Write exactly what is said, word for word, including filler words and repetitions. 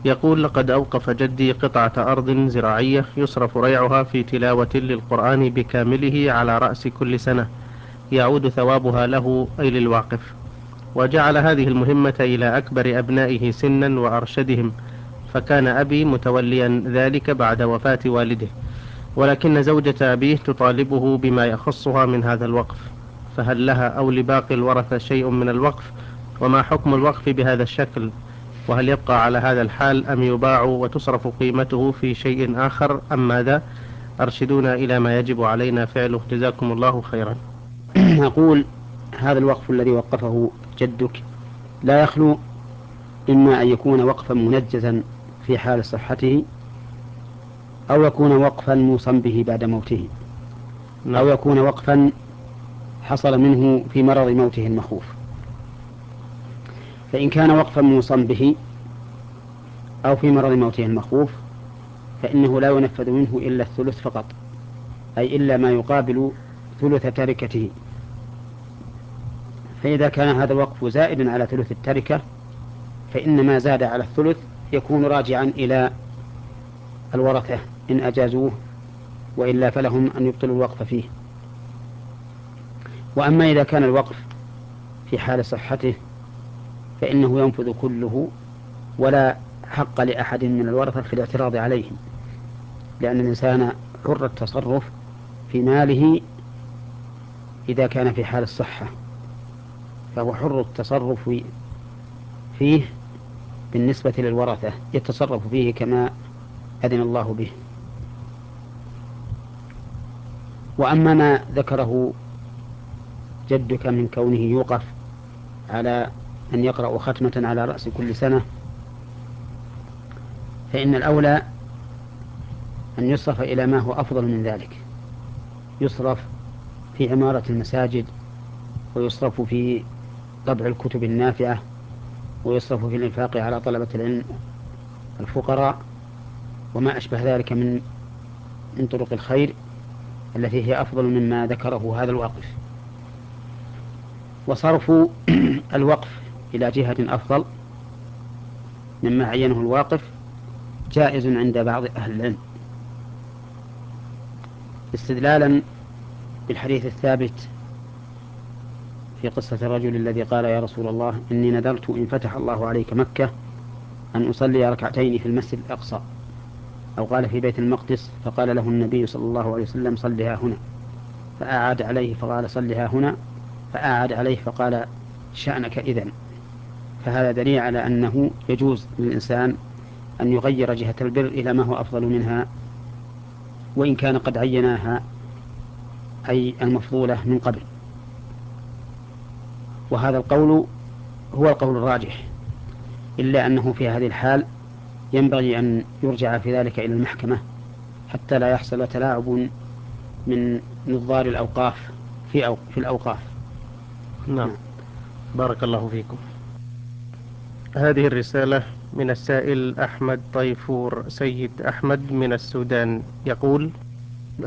يقول: لقد أوقف جدي قطعة أرض زراعية يصرف ريعها في تلاوة للقرآن بكامله على رأس كل سنة، يعود ثوابها له أي للواقف، وجعل هذه المهمة إلى أكبر أبنائه سنا وأرشدهم، فكان أبي متوليا ذلك بعد وفاة والده، ولكن زوجة أبيه تطالبه بما يخصها من هذا الوقف، فهل لها أو لباقي الورثة شيء من الوقف؟ وما حكم الوقف بهذا الشكل؟ وهل يبقى على هذا الحال أم يباع وتصرف قيمته في شيء آخر أم ماذا؟ أرشدونا إلى ما يجب علينا فعله، جزاكم الله خيرا. أقول: هذا الوقف الذي وقفه جدك لا يخلو إما أن يكون وقفا منجزا في حال صحته، أو يكون وقفا موصى به بعد موته، نعم. أو يكون وقفا حصل منه في مرض موته المخوف. فإن كان وقفا موصى به أو في مرض موته المخوف فإنه لا ينفذ منه إلا الثلث فقط، أي إلا ما يقابل ثلث تركته. فإذا كان هذا الوقف زائدا على ثلث التركة فإن ما زاد على الثلث يكون راجعا إلى الورثة إن أجازوه، وإلا فلهم أن يبطلوا الوقف فيه. وأما إذا كان الوقف في حال صحته فإنه ينفذ كله، ولا حق لأحد من الورثة في الاعتراض عليهم، لأن الإنسان حر التصرف في ماله إذا كان في حال الصحة، فهو حر التصرف فيه بالنسبة للورثة، يتصرف فيه كما أذن الله به. وأما ما ذكره جدك من كونه يوقف على أن يقرأ ختمة على رأس كل سنة، فإن الأولى أن يصرف إلى ما هو أفضل من ذلك، يصرف في عمارة المساجد، ويصرف في طبع الكتب النافعة، ويصرف في الإنفاق على طلبة العلم الفقراء، وما أشبه ذلك من من طرق الخير التي هي أفضل مما ذكره هذا الواقف. وصرف الوقف إلى جهة أفضل مما عينه الواقف جائز عند بعض أهل العلم، استدلالا بالحديث الثابت في قصة الرجل الذي قال: يا رسول الله، إني نذرت إن فتح الله عليك مكة أن أصلي ركعتين في المسجد الأقصى، أو قال في بيت المقدس، فقال له النبي صلى الله عليه وسلم: صلها هنا، فأعاد عليه فقال: صلها هنا، فأعاد عليه فقال: شأنك إذن. فهذا دليل على أنه يجوز للإنسان أن يغير جهة البر إلى ما هو أفضل منها، وإن كان قد عيناها أي المفضولة من قبل. وهذا القول هو القول الراجح، إلا أنه في هذه الحال ينبغي أن يرجع في ذلك إلى المحكمة حتى لا يحصل تلاعب من نظار الأوقاف في, أو في الأوقاف. نعم. نعم. بارك الله فيكم. هذه الرسالة من السائل أحمد طيفور سيد أحمد من السودان، يقول: